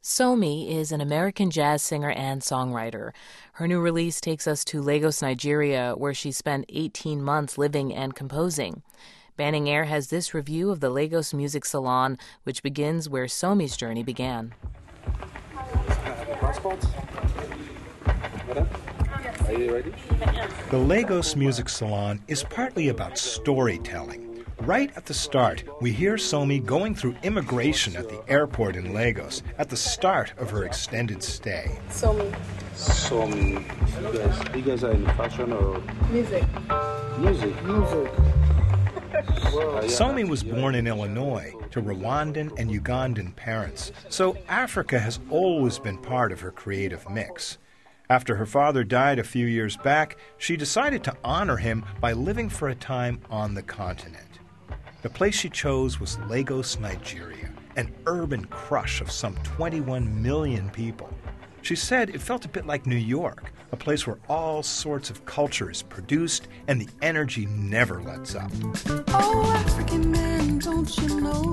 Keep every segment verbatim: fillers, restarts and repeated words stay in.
Somi is an American jazz singer and songwriter. Her new release takes us to Lagos, Nigeria, where she spent eighteen months living and composing. Banning Air has this review of the Lagos Music Salon, which begins where Somi's journey began. Are you ready? The Lagos Music Salon is partly about storytelling. Right at the start, we hear Somi going through immigration at the airport in Lagos at the start of her extended stay. Somi. Somi. You guys, you guys are in fashion or? Music. Music? Music. Somi was born in Illinois to Rwandan and Ugandan parents, so Africa has always been part of her creative mix. After her father died a few years back, she decided to honor him by living for a time on the continent. The place she chose was Lagos, Nigeria, an urban crush of some twenty-one million people. She said it felt a bit like New York, a place where all sorts of culture is produced and the energy never lets up. Oh, African man, don't you know,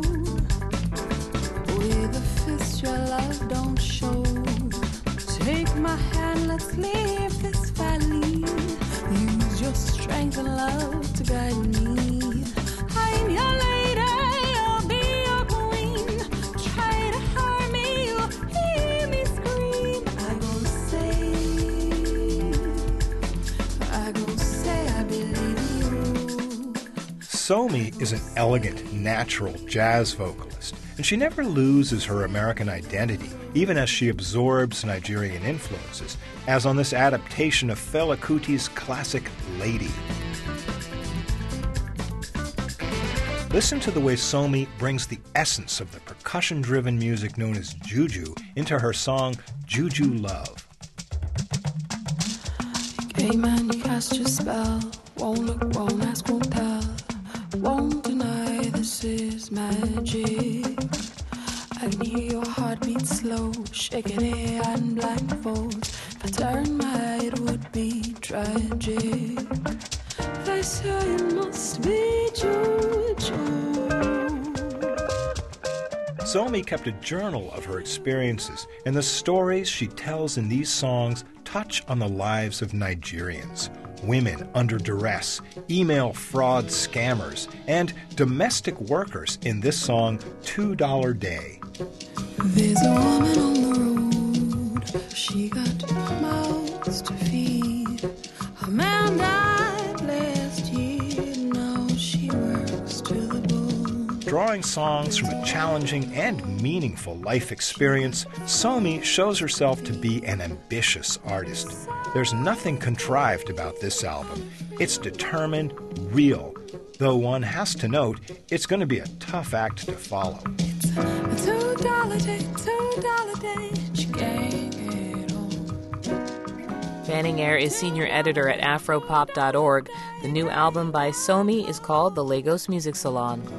with a fist your love don't show. Take my hand, let's leave this valley. Use your strength and love to guide me. I'm your lady, I'll be your queen. Try to harm me, you'll hear me scream. I gon' say, I gon' say I believe you. Somi is an elegant, natural jazz vocalist, and she never loses her American identity, even as she absorbs Nigerian influences, as on this adaptation of Fela Kuti's classic Lady. Listen to the way Somi brings the essence of the percussion-driven music known as juju into her song Juju Love. Gay man, you cast your spell. Won't look, won't ask, won't tell. Won't deny this is magic. I can hear your heartbeat slow, shaking it and blindfold. If I turn my eye, it would be tragic. They say it must be juju. Somi kept a journal of her experiences, and the stories she tells in these songs touch on the lives of Nigerians. Women under duress, email fraud scammers, and domestic workers in this song, two dollar Day. There's a woman on the road, she got mouths to feed. A man died last year, now she works to the bone. Drawing songs from a challenging and meaningful life experience, Somi shows herself to be an ambitious artist. There's nothing contrived about this album. It's determined, real, though one has to note it's going to be a tough act to follow. It's a two dollar day, two dollar day, she can't get on. Banning Air is senior editor at afropop dot org. The new album by Somi is called The Lagos Music Salon.